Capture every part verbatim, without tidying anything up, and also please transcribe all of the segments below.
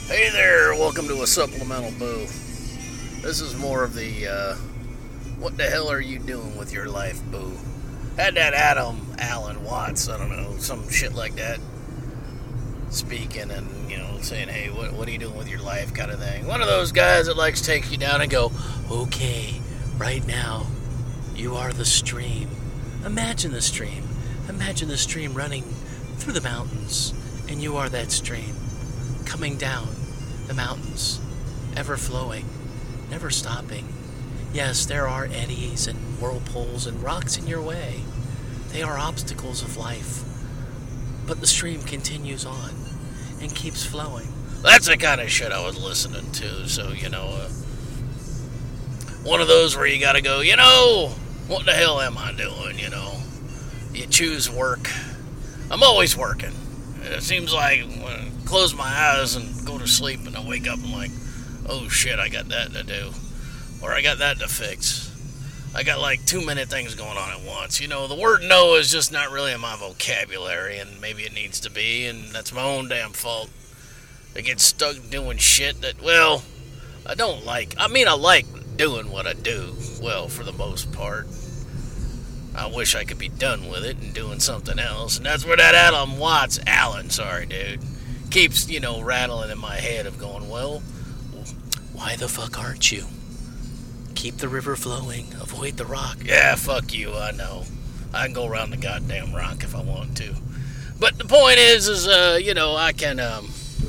Hey there, welcome to a supplemental boo. This is more of the, uh, what the hell are you doing with your life, boo? Had that Adam Allen Watts, I don't know, some shit like that, speaking and, you know, saying, hey, what, what are you doing with your life kind of thing. One of those guys that likes to take you down and go, okay, right now, you are the stream. Imagine the stream. Imagine the stream running through the mountains, and you are that stream. Coming down the mountains, ever flowing, never stopping. Yes, there are eddies and whirlpools and rocks in your way. They are obstacles of life. But the stream continues on and keeps flowing. That's the kind of shit I was listening to. So, you know, uh, one of those where you gotta go, you know, what the hell am I doing, you know? You choose work. I'm always working. It seems like when I close my eyes and go to sleep and I wake up and I'm like, oh shit, I got that to do. Or I got that to fix. I got like too many things going on at once. You know, the word no is just not really in my vocabulary, and maybe it needs to be, and that's my own damn fault. I get stuck doing shit that, well, I don't like. I mean, I like doing what I do, well, for the most part. I wish I could be done with it and doing something else. And that's where that Adam Watts, Allen, sorry, dude, keeps, you know, rattling in my head of going, well, why the fuck aren't you? Keep the river flowing. Avoid the rock. Yeah, fuck you, I know. I can go around the goddamn rock if I want to. But the point is, is, uh, you know, I can, um,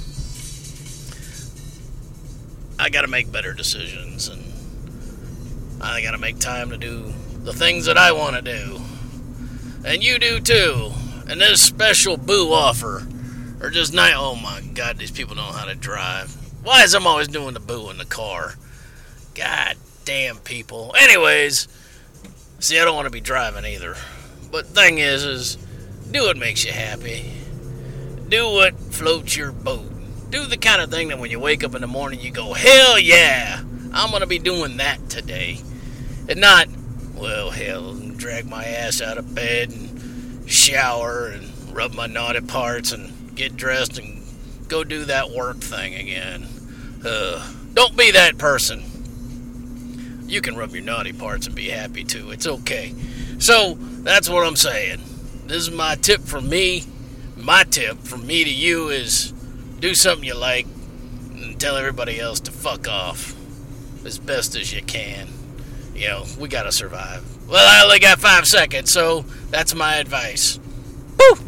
I gotta make better decisions, and I gotta make time to do the things that I want to do. And you do too. And this special boo offer, or just night, oh my god, these people know how to drive. Why is I'm always doing the boo in the car? God damn people. Anyways, see, I don't want to be driving either. But thing is, is do what makes you happy. Do what floats your boat. Do the kind of thing that when you wake up in the morning, you go, hell yeah, I'm going to be doing that today. And not, well, hell, drag my ass out of bed and shower and rub my naughty parts and get dressed and go do that work thing again. Uh, don't be that person. You can rub your naughty parts and be happy too. It's okay. So, that's what I'm saying. This is my tip from me. My tip from me to you is do something you like and tell everybody else to fuck off as best as you can. You know, we gotta survive. Well, I only got five seconds, so that's my advice. Woo!